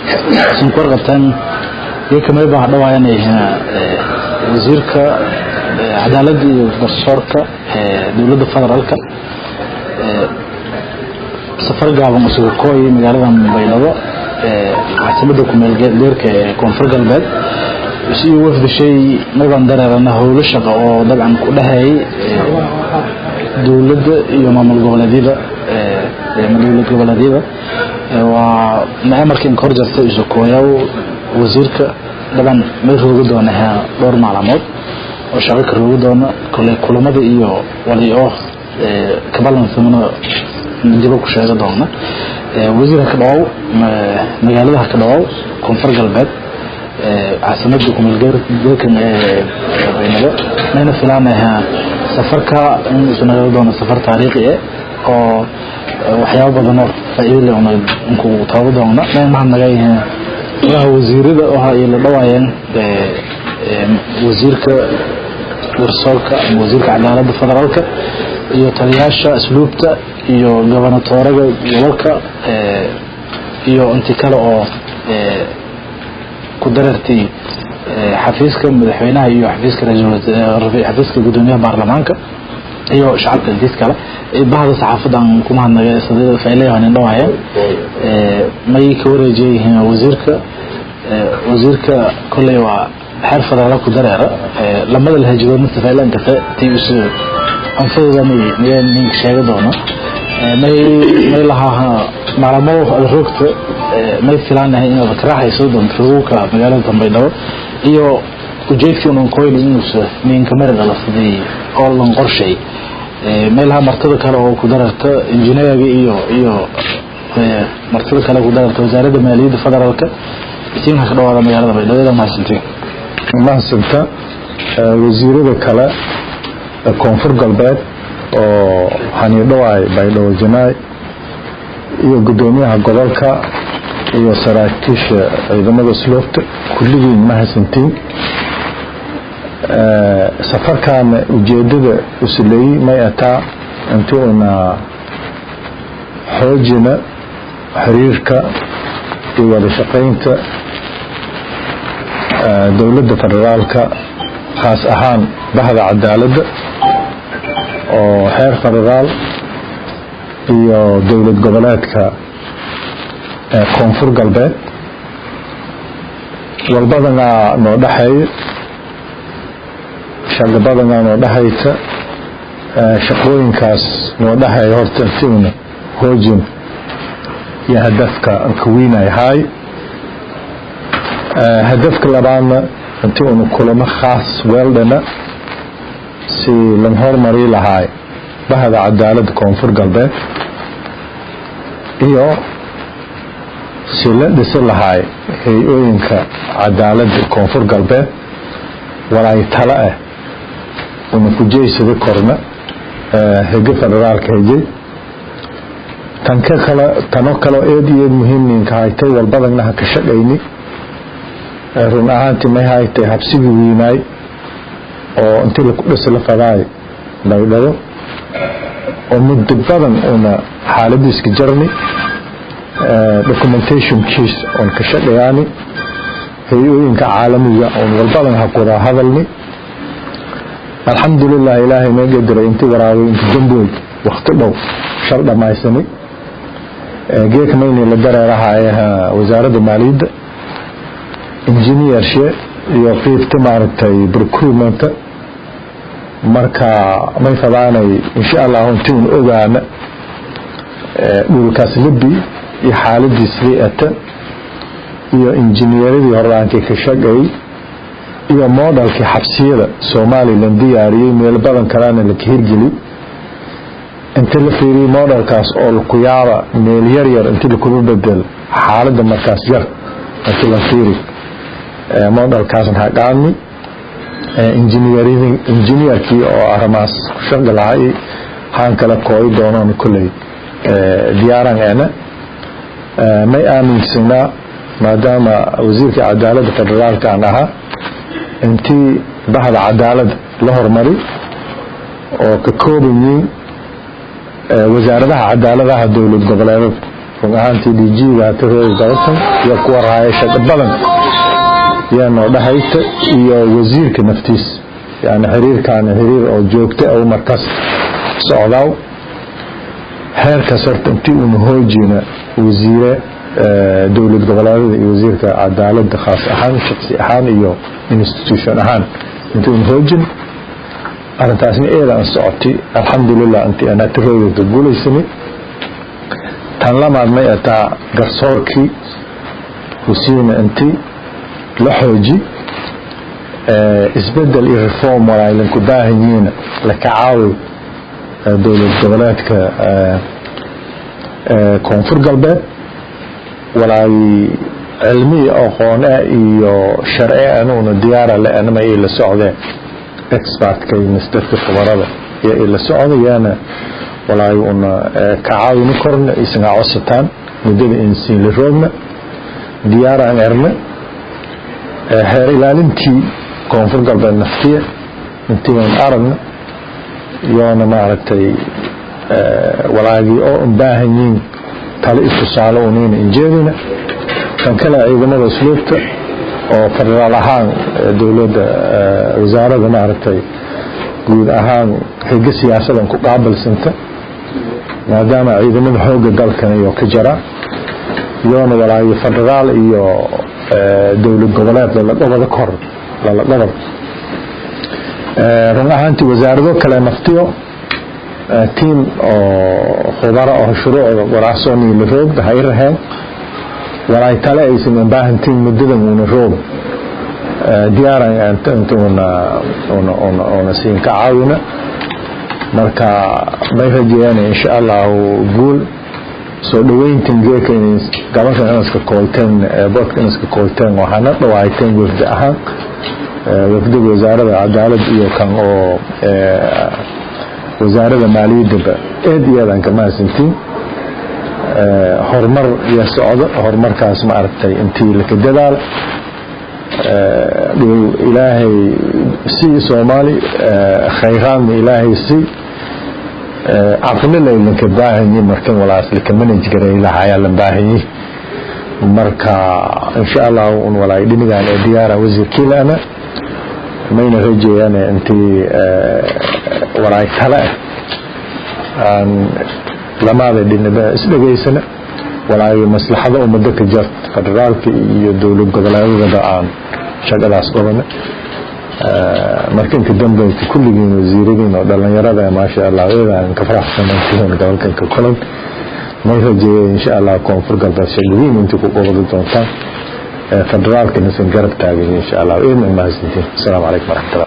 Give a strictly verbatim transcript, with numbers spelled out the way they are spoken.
سنكور قبتان يكمل بعض وعيني وزيرك عدالة والصورك دولة فدرالك سفر قابل مسؤول كوي مجرد بيلوا عاصمتكم الجيرك كونفر قلبات شيء وفد شيء ما بندر أنه هو للشقة وطبعا كلها هي دولة يوم الجولدية مدولة الجولدية ومعمر كين كورجر تيجي كويا ووزيرك طبعا ما يخرج دونها دور معلومات وشارك الرودون كل كل ماذا إياه ولي أخ كبلنا ثمنا نجيبه كشيء دونا وزير هكذا مجالده هكذا كونفر قلبات عاصمتكم الجير لكن بيننا نحن فلانها سفرك سنقول دونا سفر تاريخي أو وحياة بدنا فإيل أنا إنكو تعودونا نحن معنا جايه وهو وزير ده وهاي اللي دواين وزيرك ورسولك وزيرك عدالة فدرالك iyo taliyaasha asluubta iyo gobernatoorada gobolka ee iyo inta kale oo ee ku darartay xafiiska madaxweynaha iyo xafiiska ra'iisul wasaaraha xafiiska gudoomiyaha baarlamaanka iyo shacabka intiis kale ee bahda saxaafadan kuma hadnaga sidoo faa'iileeyaan indhawaayeen ee may ka wareejiyeen wasiirka wasiirka kulay waa xeer federaal ku dareera lamada la hajiro mid faa'iilan ka tiisu أنفذ مي مي من شيء دونا مي مي لها معلومة الركض مي فلان هنا بكره يسودون فروكا مجال تنبيدو إيو وجيت كنا نقول إنه من كمرة على صدي أول نقول شيء مي لها مرتبة كلا وقدرت إنجنير إيو إيو مرتبة كلا وقدرت وزارة المالية فدرالك يتم هكذا على مجال تنبيدو إذا ما سنتين ما سنتا وزير كلا كونفر قلبات oo hani dhawaay baydo janaay iyo gudoomiyaha gobolka iyo saraakiisha ciidamada sloofta kulligiin ma hasantiin ee safarkan ujeedada usulay ma ataa intoona xoojina xiriirka iyo wada shaqeynta dawladda federaalka خاص ahaan bahda cadaaladda oo heer federaal iyo dawlad goboleedka ee koonfur galbeed walbadana noo dhaxay shaqadana noo dhaxayta shaqooyinkaas noo dhaxay horta intiina hoojin iyo hadafka kuwiinay hay hadafka labaadna intiina kulamo khaas weeldana si lan hormari lahaay bahda cadaalad koonfur galbeed iyo si la dhisi lahaay hay'ooyinka cadaalad koonfur galbeed walaay tala ah una ku jeysada korna hay'adda federaalka hay'ad tan ka kala tano kala eed iyo muhiimka haytay walbadana ka shaqeeyni run ahaantii ma haytay habsigii wiinay oo inta la ku dhisla faday baydhado oo muddo badan una xaaladiiska jarni documentation case on ka shaqeeyani hay'ooyinka caalamiga oo walbadan ha ku hadalni alxamdulillah ilaahay ma qadaro inta waraaway inta damboy waqti dhow shar dhamaysani geek mayni la dareeraha wasaaradda maaliyadda engineer shee iyo qeybta maartay procurement marka may fadaanay insha Allah intuu ogaana dhulkaas libi iyo xaaladiisa ata iyo engineeradii horaanka ka shaqeeyay iyo modelka xabsiyada Soomaaliland diyaariyay meel badan kalaana la hirgeliyay inta la fiiriyay modelkaas oo ku yaaba meel yar yar inta la ku bedel xaaladda markaas yar inta la fiiriyay modelkaas ha qaadni engineering engineerkii oo armaas shaqo lahay haan kala kooy doonaan kulay diyaaran ana may aaminsana maadaama wasiirka cadaaladda federaalka anaha intii bahda cadaalad la hormari oo ka kooban yihiin wasaaradaha cadaaladaha dawlad goboleedka runaantii dijiga tirada dalkan iyo kuwa raayasha badan yaano dhaxayta iyo wasiirka naftiis yani xiriirkan xiriir oo joogto ah markaas socdaaw heerka sarta intii uu hoojina wasiire dawlad goboleedyada iyo wasiirka cadaaladda khaas ahaan shakhsi ahaan iyo institution ahaan intii uu hoojin arintaasna eeda aan socotay alxamdulillah intii ana tirada guuleysani tan lamaad ma ataa garsoorkii husiina intii la xooji isbedel iyo reform wala ilan ku baahanyiina la kacaawi dawlad goboleedka koonfur galbeed wala cilmi aqoon iyo sharci aanu diyaar la anama ay la socdeen expert kay misterka khabarada iyo la socdayana wala una kacaawin korna isna codsataan mudada in si la roogna diyaar aan erna heer ilaalintii koonfur galbeed naftiya intii aan aragna yoona maaragtay walaagi oo baahanyiin talo istusaalo uun injeedina kan kala ciidamada usluubta oo federal ahaan dawladda wasaaradda maaragtay guud ahaan xigga siyaasadan ku qaabilsanta maadaama ciidamada xoogga dalkan iyo ka jira yoona walaagi federal iyo dawlad goboleed la qabada kor la qabad runaantii wasaaradda kale naftiyo team oo khubaro oo shuruuc waraasoni la roog hayrahan walaay tale aysan baahantiin mudadan una roog diyaaran anta intuna ona ona ona siin ka caawina marka bay rajayaan insha Allah guul soo dhaweyntan geekan gabadha inaska koolteen boodka inaska koolteen waxaana dhawaayteen wafdi ahaan wafdi wasaaradda cadaaladda iyo kan oo wasaaradda maaliyadda eed iyo aan ka maasintiin horumar iyo socdo horumarkaas ma aragtay intii la ka dadaal ilaahay si Soomaali khayran ilaahay si aqoon la ka baahanyi markan walaas la ka manage garay ilaahay la baahanyi marka insha Allah un walaay dhinigan ee diyaara wasiirkiilana mayna rajayaan intii walaay kala aan lamaada dhinaba isdhageysana walaay maslaxada ummadda ka jirta federaalka iyo dawlad goboleedyada aan shaqadaas qabana markan ka dambeeyay kulligiin wasiiradiin oo dhalinyarada ma sha Allah aan ka faraxsanahay gobolkan ka kulan may rajayaan insha Allah koonfur galbeed shaqadiin intii ku qabado doonta federaalka nasan garab taagan insha Allah ee ma mahadsantiin assalamu alaykum wa rahmatullahi